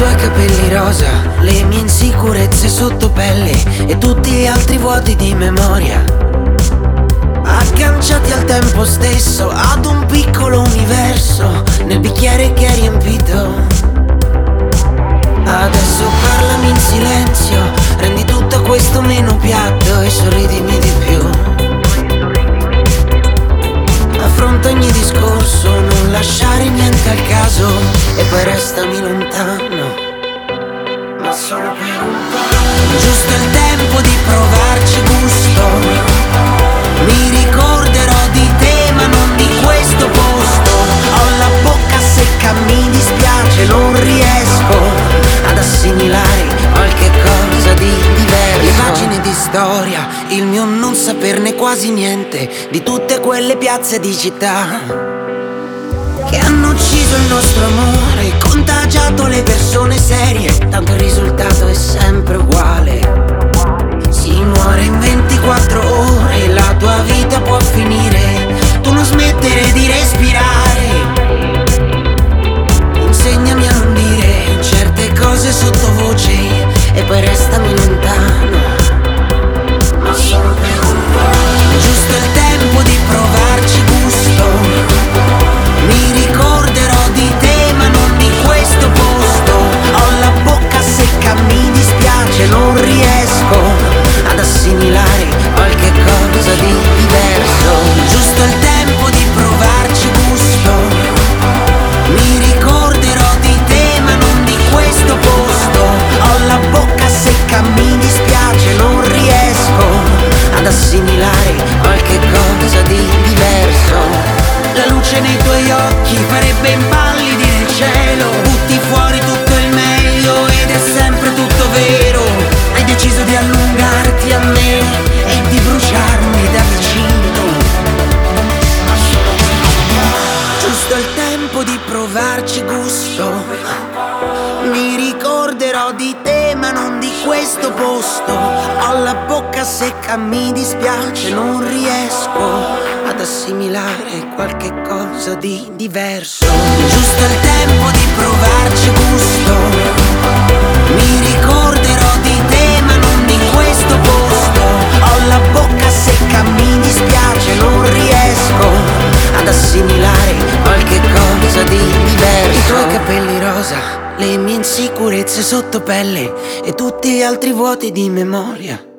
tuoi capelli rosa, le mie insicurezze sotto pelle e tutti gli altri vuoti di memoria, agganciati al tempo stesso, ad un piccolo universo nel bicchiere che è riempito. Adesso parlami in silenzio, rendi tutto questo meno piatto e sorridimi di più. Affronta ogni discorso, non lasciare niente al caso e poi restami lontano, ma solo per un po'. Giusto il tempo di provarci gusto, mi ricorderò di te ma non di questo posto. Ho la bocca secca, mi dispiace, non riesco ad assimilare qualche cosa di diverso. Le pagine di storia, il mio non saperne quasi niente di tutte quelle piazze di città che hanno ucciso il nostro amore, contagiato le persone serie, tanto il risultato è sempre uguale. Si muore in 24 ore, la tua vita può finire, tu non smettere di respirare. Insegnami a non dire certe cose sottovoce e poi restami lontano, ma solo per un po'. Giusto il tempo di provarci gusto, mi ricorderò di te ma non di questo posto. Ho la bocca secca, mi dispiace, non riesco ad assimilare qualche cosa di diverso. Giusto il tempo di provarci gusto, mi ricorderò di te ma non di questo posto. Ho la bocca secca, mi dispiace, non riesco ad assimilare qualche cosa di diverso. La luce nei tuoi occhi farebbe impallidire il cielo, butti fuori tutto il meglio ed è sempre tutto vero. Hai deciso di allungarti a me e di bruciarmi da vicino. Giusto il tempo di provarci gusto, mi ricorderò di te ma non di questo posto. Ho la bocca secca, mi dispiace, non riesco ad assimilare qualche cosa di diverso. Giusto il tempo di provarci gusto, mi ricorderò di te ma non di questo posto. Ho la bocca secca, mi dispiace, non riesco ad assimilare qualche cosa di diverso. I tuoi capelli rosa, le mie insicurezze sotto pelle e tutti gli altri vuoti di memoria,